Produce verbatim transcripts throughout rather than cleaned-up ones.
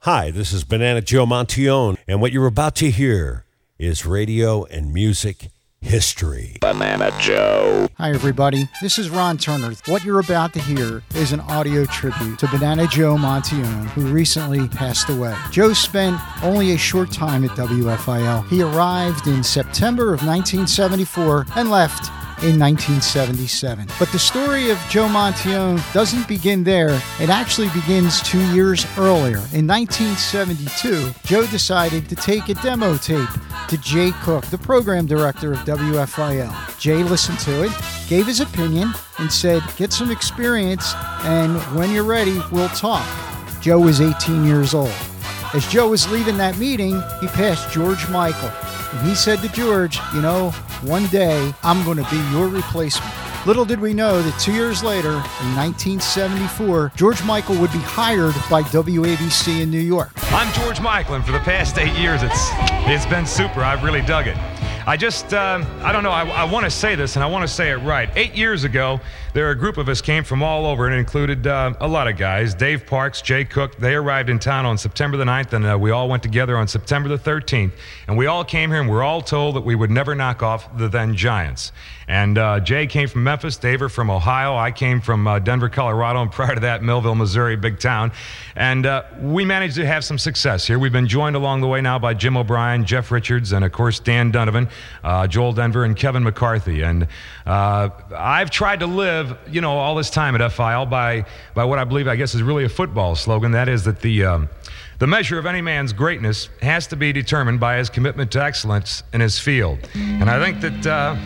Hi, this is Banana Joe Montillone, and what you're about to hear is radio and music history. Banana Joe. Hi, everybody. This is Ron Turner. What you're about to hear is an audio tribute to Banana Joe Montillone, who recently passed away. Joe spent only a short time at W F I L. He arrived in September of nineteen seventy-four and left in nineteen seventy-seven. But the story of Joe Montillone doesn't begin there. It actually begins two years earlier. In nineteen seventy-two, Joe decided to take a demo tape to Jay Cook, the program director of W F I L. Jay listened to it, gave his opinion, and said, get some experience, and when you're ready, we'll talk. Joe was eighteen years old. As Joe was leaving that meeting, he passed George Michael. And he said to George, you know, one day I'm going to be your replacement. Little did we know that two years later, in nineteen seventy-four, George Michael would be hired by W A B C in New York. I'm George Michael, and for the past eight years, it's it's been super. I've really dug it. I just, um, I don't know, I, I want to say this, and I want to say it right. Eight years ago, there a group of us came from all over, and it included uh, a lot of guys. Dave Parks, Jay Cook, they arrived in town on September the ninth, and uh, we all went together on September the thirteenth. And we all came here, and we were all told that we would never knock off the then Giants. And uh, Jay came from Memphis, Dave are from Ohio, I came from uh, Denver, Colorado, and prior to that, Millville, Missouri, big town. And uh, we managed to have some success here. We've been joined along the way now by Jim O'Brien, Jeff Richards, and of course Dan Donovan, uh, Joel Denver, and Kevin McCarthy. And uh, I've tried to live, you know, all this time at F I L by, by what I believe, I guess, is really a football slogan. That is that the... Um, The measure of any man's greatness has to be determined by his commitment to excellence in his field. And I think that uh,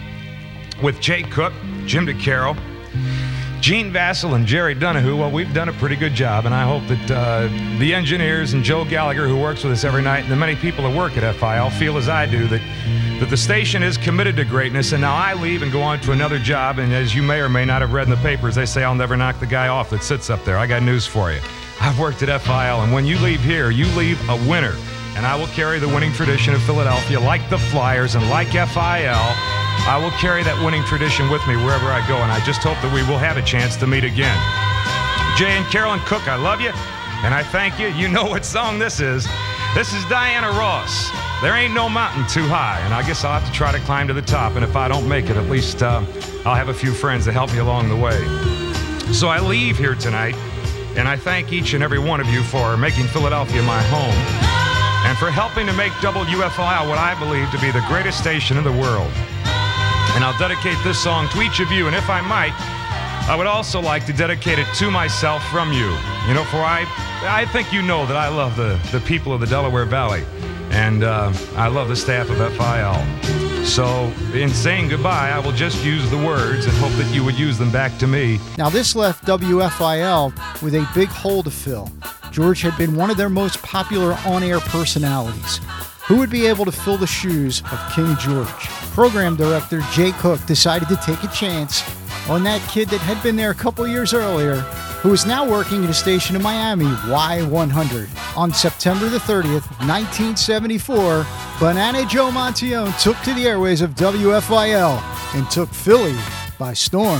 with Jay Cook, Jim DeCaro, Gene Vassell, and Jerry Donahue, well, we've done a pretty good job, and I hope that uh, the engineers and Joe Gallagher, who works with us every night, and the many people that work at F I L feel as I do, that, that the station is committed to greatness, and now I leave and go on to another job, and as you may or may not have read in the papers, they say I'll never knock the guy off that sits up there. I got news for you. I've worked at F I L, and when you leave here, you leave a winner. And I will carry the winning tradition of Philadelphia, like the Flyers and like F I L. I will carry that winning tradition with me wherever I go, and I just hope that we will have a chance to meet again. Jay and Carolyn Cook, I love you, and I thank you. You know what song this is. This is Diana Ross. There ain't no mountain too high, and I guess I'll have to try to climb to the top, and if I don't make it, at least uh, I'll have a few friends to help me along the way. So I leave here tonight, and I thank each and every one of you for making Philadelphia my home and for helping to make W F I L what I believe to be the greatest station in the world. And I'll dedicate this song to each of you, and if I might, I would also like to dedicate it to myself from you. You know, for I, I think you know that I love the, the people of the Delaware Valley, and uh, I love the staff of F I L. So, in saying goodbye, I will just use the words and hope that you would use them back to me. Now, this left W F I L with a big hole to fill. George had been one of their most popular on-air personalities. Who would be able to fill the shoes of King George? Program director Jay Cook decided to take a chance on that kid that had been there a couple years earlier, who is now working at a station in Miami, Y one hundred. On September the thirtieth, nineteen seventy-four, Banana Joe Montillone took to the airways of W F I L and took Philly by storm.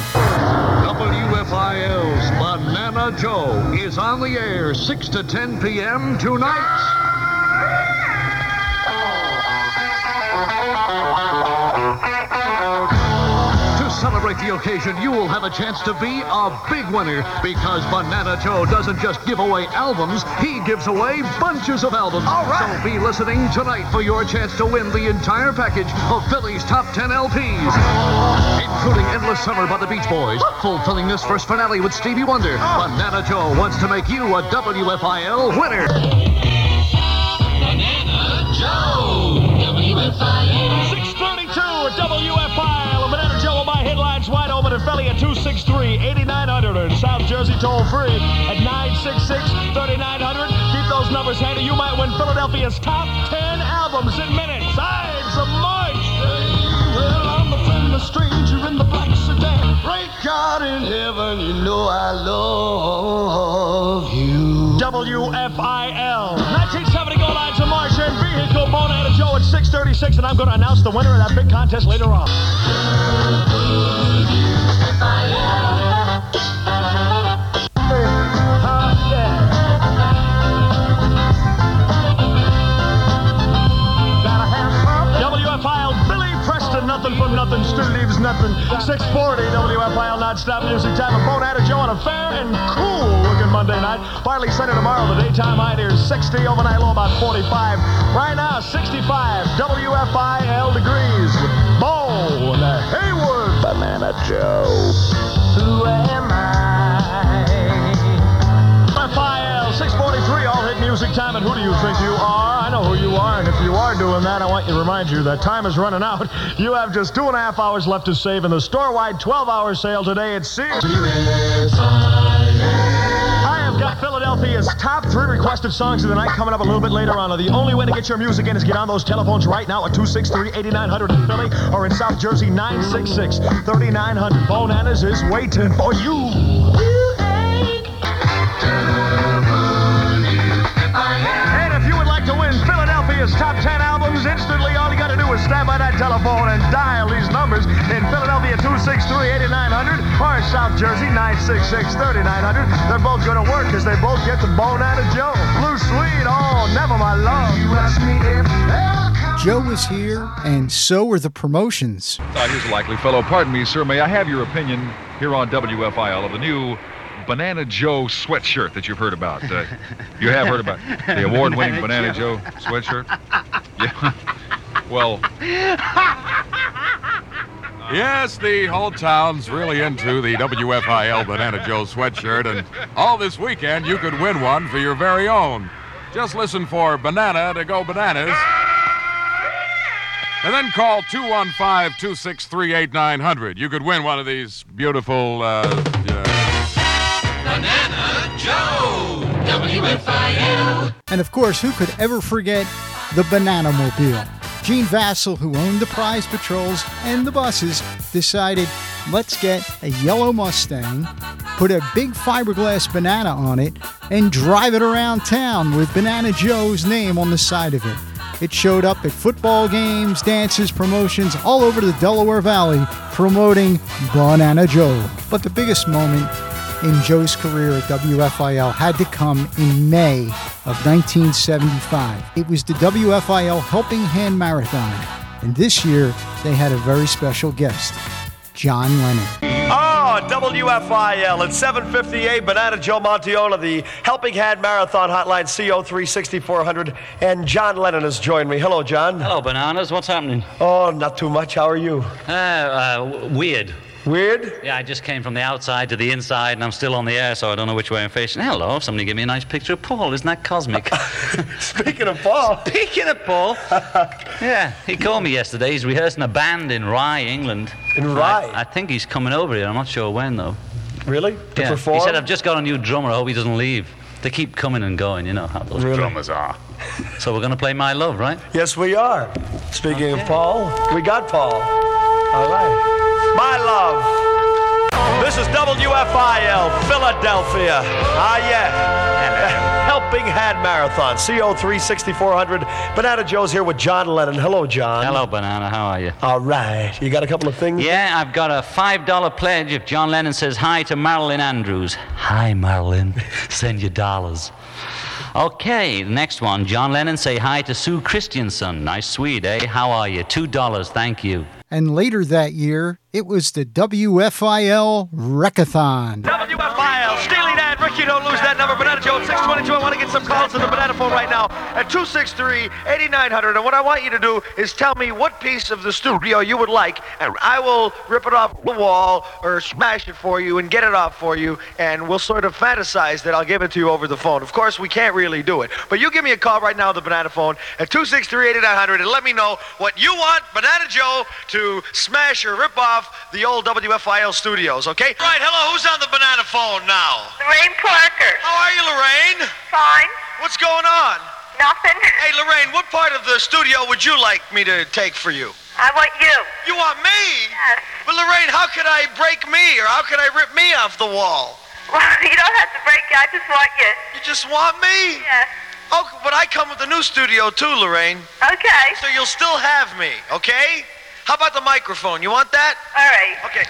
W F I L's Banana Joe is on the air six to ten p.m. tonight. To celebrate the occasion, you will have a chance to be a big winner, because Banana Joe doesn't just give away albums, he gives away bunches of albums. All right. So be listening tonight for your chance to win the entire package of Philly's top ten L Ps, including Endless Summer by the Beach Boys, fulfilling this first finale with Stevie Wonder. Banana Joe wants to make you a W F I L winner. Banana Joe, W F I L. six thirty-two at W F I L. Banana Joe on my headlines wide open in Philly at two six three, eight nine hundred. South Jersey toll free at nine six six, three nine zero zero. Keep those numbers handy. You might win Philadelphia's top ten albums in minutes. Sides of March. Well, I'm a famous stranger in the black sedan. Great God in heaven, you know I love you. W F I L. nineteen seventy goal line to March and vehicle Banana Joe at six thirty-six, and I'm going to announce the winner of that big contest later on. representing six forty W F I L non-stop music time. A Bonehead Joe on a fair and cool-looking Monday night. Partly sunny tomorrow. The daytime high near sixty. Overnight low about forty-five. Right now, sixty-five W F I L degrees. With Bo and the Haywood Banana Joe. Who am I? F I L six forty-three, all hit music time. And who do you think you are? I know who you are. And if you are doing that, I want you to remind you that time is running out. You have just two and a half hours left to save in the store-wide twelve-hour sale today at Sears. I have got Philadelphia's top three requested songs of the night coming up a little bit later on. The only way to get your music in is get on those telephones right now at two six three, eight nine zero zero in Philly or in South Jersey, nine six six, three nine zero zero. Boneheads is waiting for you. And if you would like to win Philadelphia's top ten albums instantly, all you got to do is stand by that telephone and dial these numbers in Philadelphia, two six three, eight nine zero zero or South Jersey, nine six six, three nine zero zero. They're both going to work because they both get the Bonehead Joe. Blue Sweet, oh, never my love. You ask me if Joe is here, and so are the promotions. Uh, here's a likely fellow. Pardon me, sir. May I have your opinion here on W F I L of the new Banana Joe sweatshirt that you've heard about? Uh, you have heard about the award-winning Banana, Banana Joe. Joe sweatshirt? Yeah. Well. Yes, the whole town's really into the W F I L Banana Joe sweatshirt, and all this weekend you could win one for your very own. Just listen for Banana to go bananas. And then call two one five, two six three, eight nine zero zero. You could win one of these beautiful, uh, uh... Banana Joe, W F I L. And of course, who could ever forget the Banana Mobile? Gene Vassell, who owned the prize patrols and the buses, decided, let's get a yellow Mustang, put a big fiberglass banana on it, and drive it around town with Banana Joe's name on the side of it. It showed up at football games, dances, promotions all over the Delaware Valley promoting Banana Joe. But the biggest moment in Joe's career at W F I L had to come in May of nineteen seventy-five. It was the W F I L Helping Hand Marathon, and this year they had a very special guest, John Lennon. Oh, W F I L at seven fifty-eight, Banana Joe Montione, the Helping Hand Marathon Hotline, C O three sixty-four hundred, and John Lennon has joined me. Hello, John. Hello, Bananas. What's happening? Oh, not too much. How are you? Uh, uh, weird. Weird? Yeah, I just came from the outside to the inside, and I'm still on the air, so I don't know which way I'm facing. Hello, somebody give me a nice picture of Paul. Isn't that cosmic? Speaking of Paul. Speaking of Paul. Yeah, he called me yesterday. He's rehearsing a band in Rye, England. In Rye? I, I think he's coming over here. I'm not sure when, though. Really? To yeah. perform? He said, I've just got a new drummer. I hope he doesn't leave. They keep coming and going. You know how those really? drummers are. So we're going to play My Love, right? Yes, we are. Speaking okay. of Paul, we got Paul. All right. My Love. This is W F I L, Philadelphia. Ah, yeah. Helping Hand Marathon, C O three sixty-four hundred. Banana Joe's here with John Lennon. Hello, John. Hello, Banana. How are you? All right. You got a couple of things? Yeah, I've got a five dollar pledge if John Lennon says hi to Marilyn Andrews. Hi, Marilyn. Send you dollars. Okay, the next one. John Lennon, say hi to Sue Christiansen. Nice Swede, eh? How are you? Two dollars. Thank you. And later that year, it was the W F I L Wreckathon. W F I L, Steely Dan, Ricky, don't lose that number. Banana Joe at six twenty-two. I want to get some calls to the Banana phone right now at two six three, eight nine zero zero. And what I want you to do is tell me what piece of the studio you would like, and I will rip it off the wall or smash it for you and get it off for you, and we'll sort of fantasize that I'll give it to you over the phone. Of course, we can't really do it, but you give me a call right now on the Banana phone at two six three, eight nine zero zero and let me know what you want Banana Joe to smash or rip off the old W F I L studios, okay? Right, hello, who's on the Banana phone now? Lorraine Parker. How are you, Lorraine? Fine. What's going on? Nothing. Hey, Lorraine, what part of the studio would you like me to take for you? I want you. You want me? Yes. But Lorraine, how could I break me, or how could I rip me off the wall? Well, you don't have to break you. I just want you. You just want me? Yes. Oh, but I come with the new studio too, Lorraine. Okay. So you'll still have me, okay? How about the microphone? You want that? All right. Okay.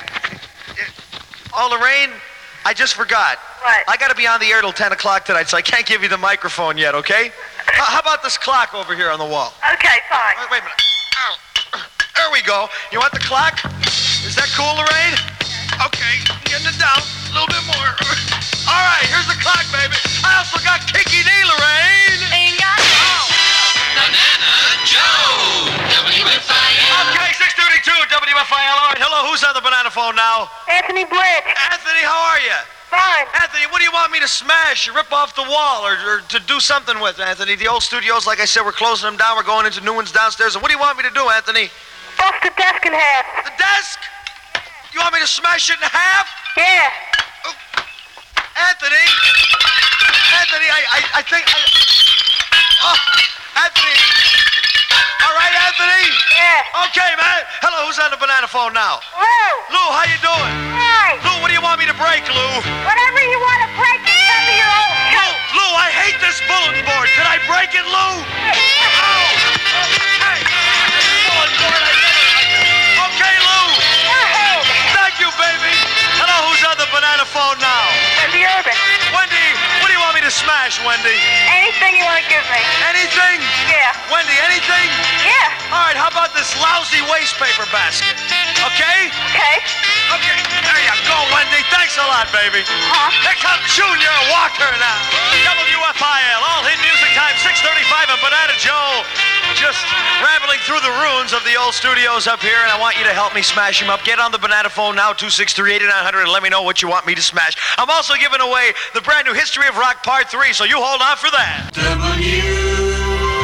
Oh, Lorraine, I just forgot. What? I got to be on the air till ten o'clock tonight, so I can't give you the microphone yet, okay? How, how about this clock over here on the wall? Okay, fine. Wait, wait a minute. Ow. There we go. You want the clock? Is that that cool, Lorraine? Okay, getting it down a little bit more. All right, here's the clock, baby. I also got Kiki D, Lorraine. Ain't got it. Banana Joe, W F I L. Okay, six thirty-two, W F I L. All right, hello, who's on the banana phone now? Anthony Blitz. Anthony, how are you? Fine. Anthony, what do you want me to smash, rip off the wall, or, or to do something with, Anthony? The old studios, like I said, we're closing them down. We're going into new ones downstairs. And what do you want me to do, Anthony? Bust the desk in half. The desk? You want me to smash it in half? Yeah. Oh. Anthony? Anthony, I, I, I think... I, oh, Anthony. All right, Anthony? Yeah. Okay, man. Hello, who's on the banana phone now? Lou. Lou, how you doing? Hi. Lou, what do you want me to break, Lou? Whatever you want to break, it's under your own coat. Lou, I hate this bulletin board. Can I break it, Lou? Ow! Oh, hey, bulletin board. I never... Okay, Lou. Hey. Thank you, baby. Hello, who's on the banana phone now? Wendy Urban. Wendy, what do you want me to smash, Wendy? Anything you want to give me. Anything? Yeah. Wendy, anything? Yeah. All right, how about this lousy waste paper basket? Okay? Okay. Okay, there you go, Wendy. Thanks a lot, baby. Huh? Here comes Junior Walker now. W F I L, all hit music time, six thirty-five, and Banana Joe just rambling through the ruins of the old studios up here, and I want you to help me smash them up. Get on the banana phone now, two six three, eight nine zero zero, and let me know what you want me to smash. I'm also giving away the brand new History of Rock Part three, so you hold on for that. W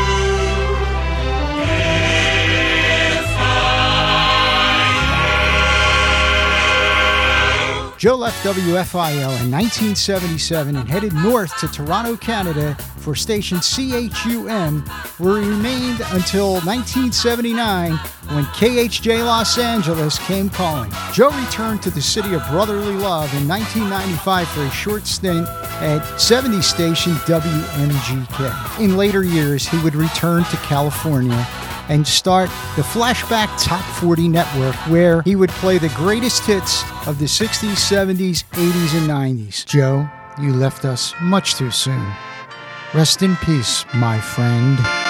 Joe left W F I L in nineteen seventy-seven and headed north to Toronto, Canada for station C H U M, where he remained until nineteen seventy-nine when K H J Los Angeles came calling. Joe returned to the city of brotherly love in nineteen ninety-five for a short stint at seventies station W M G K. In later years, he would return to California and start the Flashback Top forty Network, where he would play the greatest hits of the sixties, seventies, eighties, and nineties. Joe, you left us much too soon. Rest in peace, my friend.